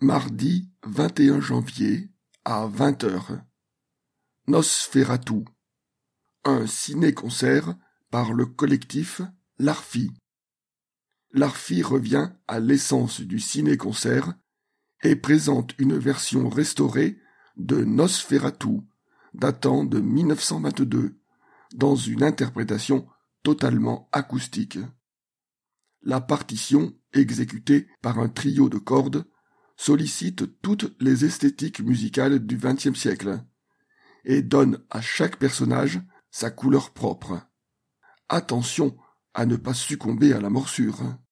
Mardi 21 janvier à 20h. Nosferatu. Un ciné-concert par le collectif L'Arfi. L'Arfi revient à l'essence du ciné-concert et présente une version restaurée de Nosferatu, datant de 1922, dans une interprétation totalement acoustique. La partition, exécutée par un trio de cordes, sollicite toutes les esthétiques musicales du XXe siècle et donne à chaque personnage sa couleur propre. Attention à ne pas succomber à la morsure.